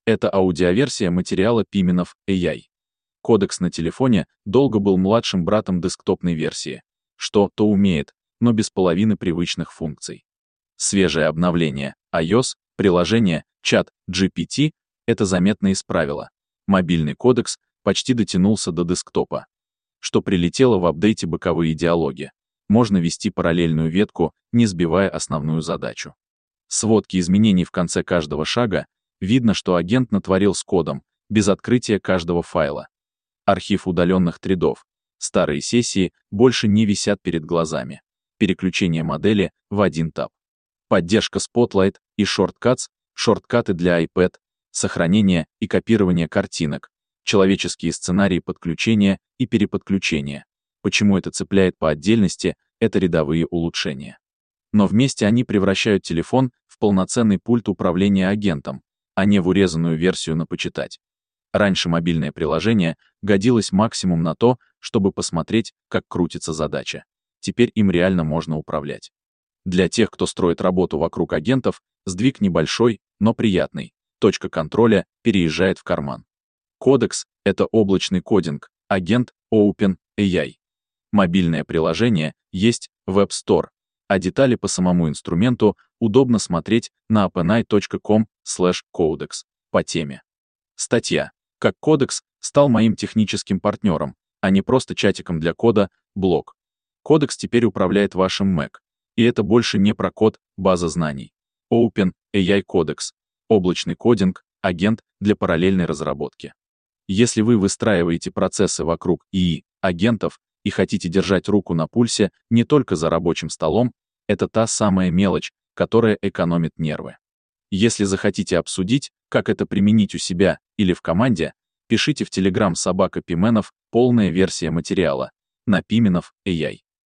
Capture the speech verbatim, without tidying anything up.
Это аудиоверсия материала Пименов эй ай. Кодекс на телефоне долго был младшим братом десктопной версии. Что-то умеет, но без половины привычных функций. Свежее обновление iOS, приложение чат джи пи ти это заметно исправило. Мобильный кодекс почти дотянулся до десктопа. Что прилетело в апдейте боковые диалоги. Можно вести параллельную ветку, не сбивая основную задачу. Сводки изменений в конце каждого шага. Видно, что агент натворил с кодом, без открытия каждого файла. Архив удаленных тредов. Старые сессии больше не висят перед глазами. Переключение модели в один тап. Поддержка Spotlight и Shortcuts, шорткаты для iPad, сохранение и копирование картинок, человеческие сценарии подключения и переподключения. Почему это цепляет по отдельности, это рядовые улучшения. Но вместе они превращают телефон в полноценный пульт управления агентом, а не в урезанную версию на почитать. Раньше мобильное приложение годилось максимум на то, чтобы посмотреть, как крутится задача. Теперь им реально можно управлять. Для тех, кто строит работу вокруг агентов, сдвиг небольшой, но приятный. Точка контроля переезжает в карман. Кодекс — это облачный кодинг, агент Open эй ай. Мобильное приложение есть в App Store, а детали по самому инструменту удобно смотреть на openai точка ком слэш кодекс по теме. Статья «Как Кодекс стал моим техническим партнером, а не просто чатиком для кода», блог. Кодекс теперь управляет вашим Mac. И это больше не про код, база знаний. Open эй ай Codex. Облачный кодинг, агент для параллельной разработки. Если вы выстраиваете процессы вокруг ай и агентов и хотите держать руку на пульсе не только за рабочим столом, это та самая мелочь, которая экономит нервы. Если захотите обсудить, как это применить у себя или в команде, пишите в Telegram собака Пименов, полная версия материала на Пименов эй ай.